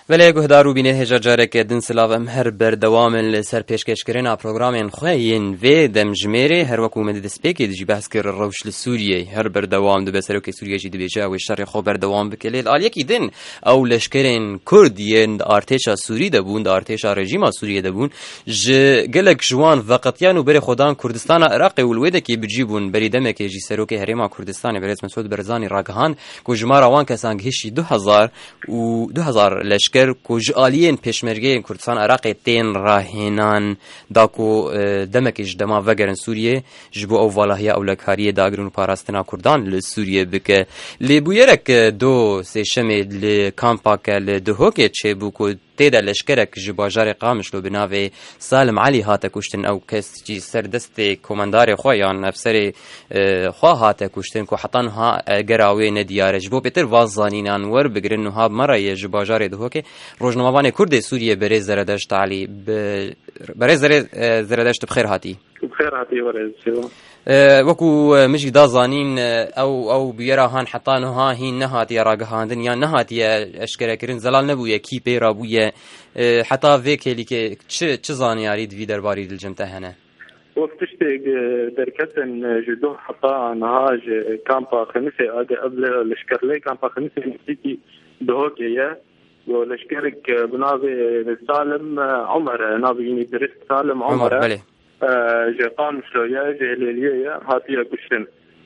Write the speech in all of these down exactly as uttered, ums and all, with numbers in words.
ولی گهدارو بینه هجا جاره که دن سلاو ام هر بردوام لسر پیشکش کرنا پروگرامین خوین و دم جمیره هر وکو مدد سپیکی دجی بحث کر روش لسوریه هر بردوام دو بسرو که سوریه جی دبیجه و شر خو بردوام بکلیل آل یکی دن او لشکرین کردین ارتشا سوری دبون ارتشا رژیم سوریه دبون ج گلک جوان وقتیان و بر خدان کردستان عراق ولویده کی بجیبون بریدمه کی جی سرو که هریما کردستان برز مسعود برزانی راگهان کو جمارا وان کسان هشی دو هزار و دو هزار لشکر کج آلیین پشمرگه کردستان عراق تین راهنان داکو دمکش دما وگرن سوریه جبو او والهیا اولکاری داگرون پاراستنا کردان لسوریه بک لیبویرک دو سه شمه لکامپاک لدهوکه چه بو کو تیدا لشکرک جباجار قامش لو بناوی سالم علی هاته کشتن او کس جی سردست کماندار خو یا افسر خو هاته کشتن کو حتن ها گراوی ندیارج بو پتر وازانینان ور بگرن ها مره جباجار دهوکه روزنامه‌وان کرد سوریه برای زردشت علی برای زردشت بخیر هاتی بخیر هاتی برای وەکو مژی دازانین ئەو ئەو بیێراهان حتانها هین نەهاتیە ڕاگەهاندن یان نەهاتیە ئەشکەرەکردن زەلال نەبوویە کی پێی ڕابوویە حتا vê کێلیکێ چ چ زانیاری دوی دەرباری دڵجەمتە هەنە وەک تشتێک دەرکەتن ji دو حتا نها ji kampa xemîsê age ev leşkerlê kampa xemîsê nزîkî dihokê و لشکرک بناوی سالم عمر نابینی درست سالم عمر بله جقام شویه جلیلیه هاتیه کشتن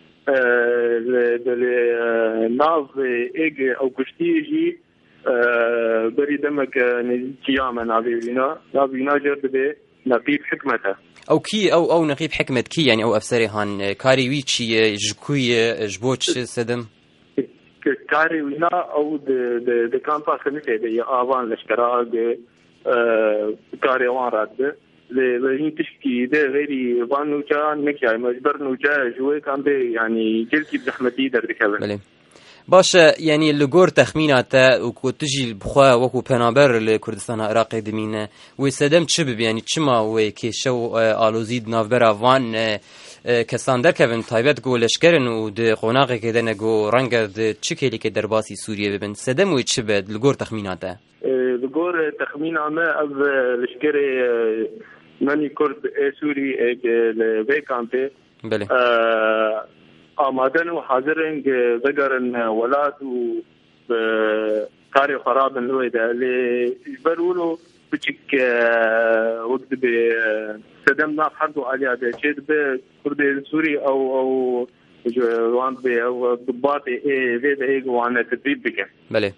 دل ناو ایگ او کشتی جی بری دمک نزیکیام نابی بینا نابی بینا جرد به نقیب حکمته او کی او او نقیب حکمت کی یعنی او افسری هان کاری وی چیه جکوی جبوچ سدم کاری وینا او د د د کامپا خمیته د آوان لشکره د کاری وان راد ل این تشکی د غیری وانو چا نکای مجبر نو جا جوی کام به یعنی جلکی زحمتی در دکبه بله باشه یعنی لگور تخمینات و تجی بخوا وکو پنابر لکردستان عراق دمینه و سدم چه ببی یعنی چما و که شو آلوزید نافبر وان کسان در کهون تایبت گو لشکرن و ده قناقی که دنه گو رنگ ده چه کلی که در باسی سوریه ببین سدم و چه بد لگور تخمیناته لگور تخمینامه از لشکر منی کرد سوری به کامپه بله آمادن و حاضرن بگرن ولاد و کاری خراب نوی ده لی برولو بچک وقت به سدم ناف حدو عليها بشيد بكرد سوري او او وان به او ضباط اي في ده اي وانا تدريب بك بله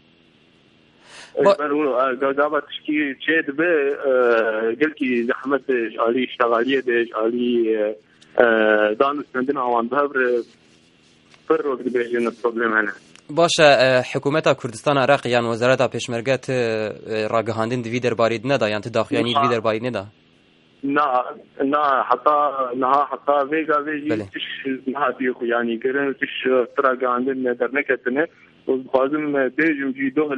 برو جابت تشكي شيد به قلكي زحمت علي اشتغاليه ده علي دانس عندنا وان بهبر فر وقت بيجينا البروبلم هنا باشه حکومت کردستان عراق یان وزارت پیشمرگت راگهاندن دوی درباری ندا یان تداخیانی دوی درباری ندا نا نا حتى نها حتى فيجا فيجي تش نها بيخو يعني كرن تش تراجع عندنا درنكتنا وبعضهم بيجوا جيدوه ل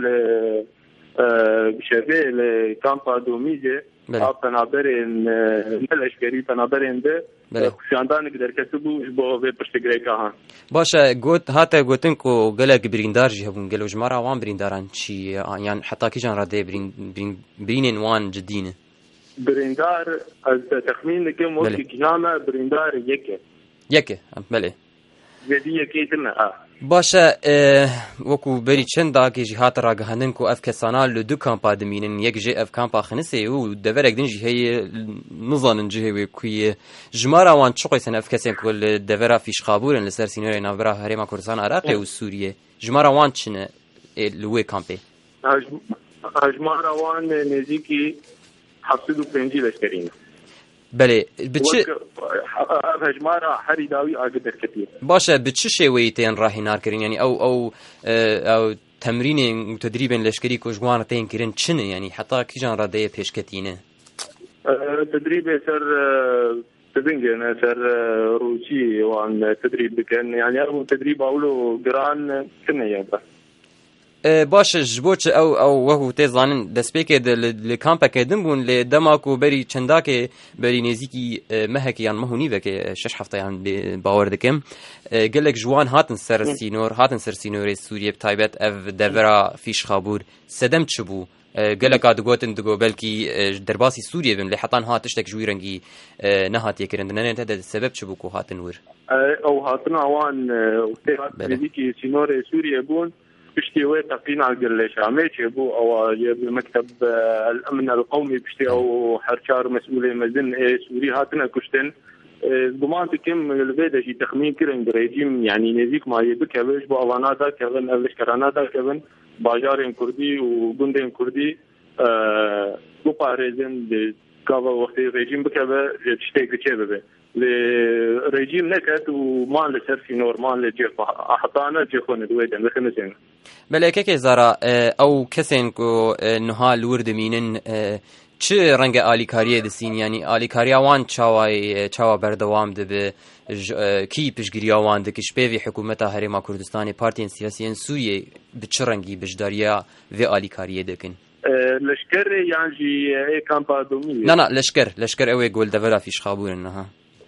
بشبه لكامبا دوميجي أبنا برين نلاش كري أنا برين ده خشاندان قدر كتبوا بو في برشتغري كهان باشه قلت هاتا قلتن كو قلق بريندار جهبون قالوا جمارة وان برينداران شي يعني حتى كيجان رادي برين برين برينين وان جدينه بريندار از تخمين كم وقت كيانا بريندار يكه يكه بله جدي يكه تنا باشه وكو بري چند داكي جهات راگهاندن كو اف كسانا لدو كامپا دمينن يك جي اف كامپا خنسي و دورك دنجي هي نظان جهوي كوي جمارا وان چقي سن اف كسن كل دورا فيش خابورن لسر سينوري نافرا هريما كردستان عراقي و سوريه جمارا وان چنه لوي كامپي جمارا وان نزيكي حصلوا بنجي لشكرين بله بچه هجمارا حری داوی آگدر کتیر باشه بچه شوی تین راهی نار کرین یعنی او او او تمرین و تدریب لشکری کوجوان تین کرین چنه یعنی حتی کیجان راده پیش کتینه تدریب سر تبنجن سر روسي وان تدريب كان يعني أول تدريب أولو جران كنا يبقى باشه جبوچ او او وهو تزانن دسپیک د لکامپ کدم بون ل دماکو بری چنداک بری نزیکی مهک یان مهونی وک شش هفته یان باور دکم گلک جوان هاتن سر سینور هاتن سر سینور سوریه تایبت اف دورا فیش خابور سدم چبو gelek digotin digo belkî derbasî Sûriyê bim lê hetan hat tiştek ji wî rengî nehatiye kirin dinene te de sebeb çi bû ku hatin wir ew hatina wan nêzîkî sînorê Sûriyê bûn piştî wê teqîna Girlê Şamê çêbû ew yê bi mekteb el-emn el-qewmî piştî ew her çar mesûlê mezin ê Sûrî hatine kuştin guman dikim li vê de jî texmîn kirin bi rejîm yanî nêzik mayê bikeve ji bo evana dakevin ev leşkerana dakevin bajarên Kurdî û gundên Kurdî biparêzin gava wextê rejîm bikeve tiştê diçe bibe lê rejîm neket û man li ser sînor man li cêx ehtane cêxwe nedwê de dixinisin belê kekê zara ew kesên ku niha li wir dimînin çi renge alîkariyê disîn yanî alîkariya wan çawayê çawa berdewam dibe kî piştgiriya wan dike ji pêvî hikûmeta Herêma Kurdistanê partiyên siyasî yên Sûriyê bi çi rengî bejdariya vê alîkariyê dikin leşkerê yan jî ê kampa domî na na leşker leşker ew ê goldevera fîşxabûnin niha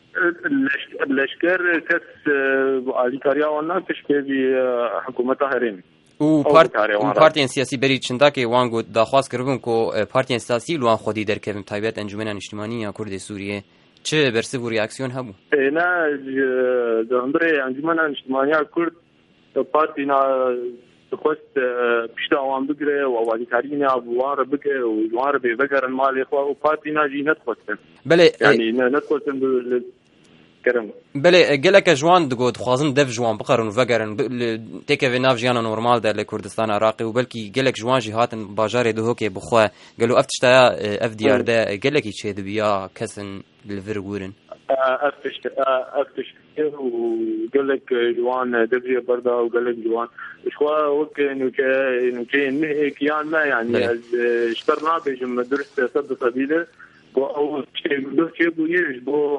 leşker kes alîkariya wan nake ji pêvî hikûmeta Herêmê û partiyên siyasî berî çindakê wan got daxwaz kiribin ku partiyên siyasî li wan xwedî derkevin taybet Encûmena Niştimanî ya Kurdê Sûriyê çi bersiv û reaksiyon hebû êne ji hundirê Encûmena Niştimaniya Kurd partîna dixwest pişta wan bigire û alîkariyê bi wan re bike û wan re bê vegerin malê xwe û partîna jî nedixwestin belê yanî nedixwestin belê geleke ji wan digot dixwazin dev ji wan biqerin û vegerin têkevê nav jiyana normal de li Kurdistana Iraqê û belkî gelek ji wan jî hatin bajarê Duhokê bixwe gelo ev tiştaya ev diyar de gelekî çê dibiya kesin li vir wirin ev tişt ev tişt û gelek ji wan deviye berda û gelek ji wan xwe wek nûçe nûçeyên nihêk yan me yanî ez ji ber nabêjim durist sed sedîle bo ew çêbûyê ji bo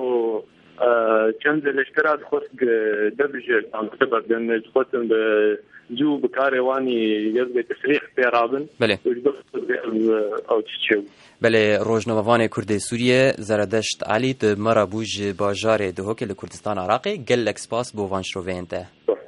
çend leşkera dixwest dev ji berdin dixwestin bi cû bi karê wanî yez bê tesrîx pê rabin ew tişt çêbû belê rojnamevanê Kurdê Sûriyê Zeredeşt Elî di me re bû ji bajarê Duhokê li Kurdistana Iraqê gelek spas bo van şiroveyên te.